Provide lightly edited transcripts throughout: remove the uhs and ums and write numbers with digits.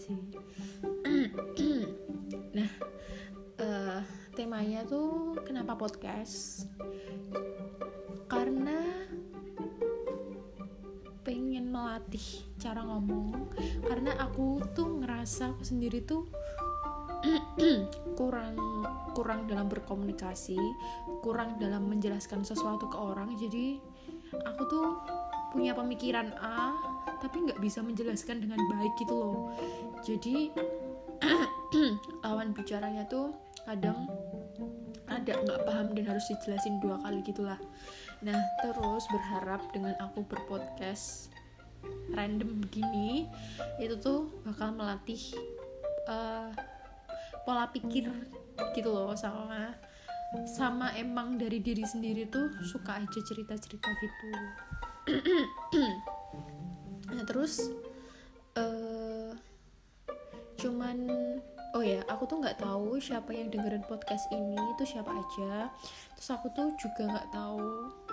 sih. Nah, temanya tuh kenapa podcast? Karena pengen melatih cara ngomong. Karena aku tuh ngerasa aku sendiri tuh kurang dalam berkomunikasi, kurang dalam menjelaskan sesuatu ke orang. Jadi aku tuh punya pemikiran A tapi nggak bisa menjelaskan dengan baik gitu loh. Jadi lawan bicaranya tuh kadang ada nggak paham dan harus dijelasin 2 kali gitulah. Nah terus berharap dengan aku berpodcast random begini itu tuh bakal melatih pola pikir gitu loh, sama emang dari diri sendiri tuh suka aja cerita-cerita gitu. Nah terus cuman aku tuh nggak tahu siapa yang dengerin podcast ini itu siapa aja. Terus aku tuh juga nggak tahu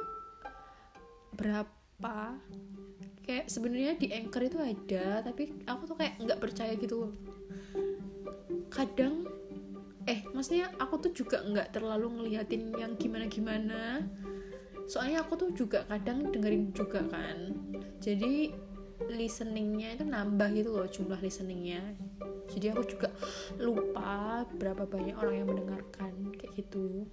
berapa, kayak sebenarnya di Anchor itu ada tapi aku tuh kayak nggak percaya gitu loh. Kadang maksudnya aku tuh juga nggak terlalu ngeliatin yang gimana-gimana, soalnya aku tuh juga kadang dengerin juga kan, jadi listeningnya itu nambah gitu loh, jumlah listeningnya. Jadi aku juga lupa berapa banyak orang yang mendengarkan kayak gitu.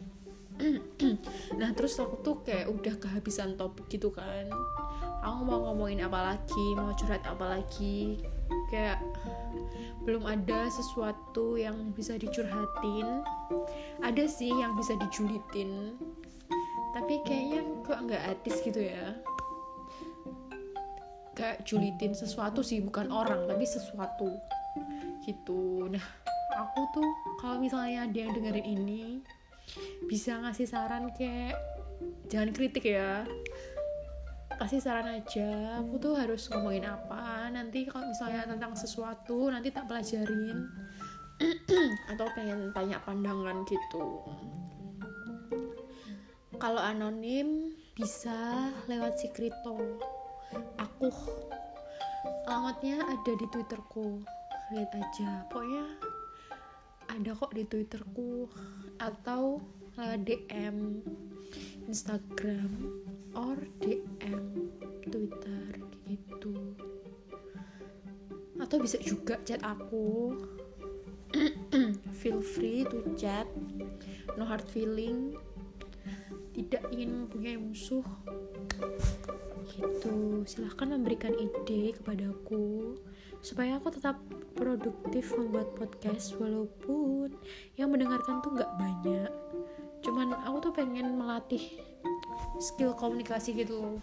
Nah terus aku tuh kayak udah kehabisan topik gitu kan, aku mau ngomongin apa lagi, mau curhat apa lagi, kayak belum ada sesuatu yang bisa dicurhatin. Ada sih yang bisa dijulitin tapi kayaknya kok nggak etis gitu ya, kayak julitin sesuatu sih, bukan orang tapi sesuatu gitu. Nah aku tuh kalau misalnya ada yang dengerin ini bisa ngasih saran, kayak jangan kritik ya, kasih saran aja, aku tuh harus ngomongin apa nanti kalau misalnya tentang sesuatu, nanti tak pelajarin atau pengen tanya pandangan gitu. Kalau anonim bisa lewat Sikrito, aku alamatnya ada di Twitterku, lihat aja, pokoknya ada kok di Twitterku, atau lewat DM Instagram or DM Twitter gitu, atau bisa juga chat aku. Feel free to chat, no hard feeling, tidak ingin mempunyai musuh gitu. Silahkan memberikan ide kepadaku supaya aku tetap produktif membuat podcast, walaupun yang mendengarkan tuh gak banyak, cuman aku tuh pengen melatih skill komunikasi gitu.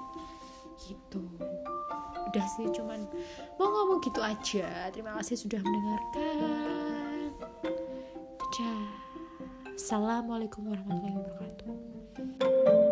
Udah sih, cuman mau ngomong gitu aja. Terima kasih sudah mendengarkan. Dadah. Assalamualaikum warahmatullahi wabarakatuh.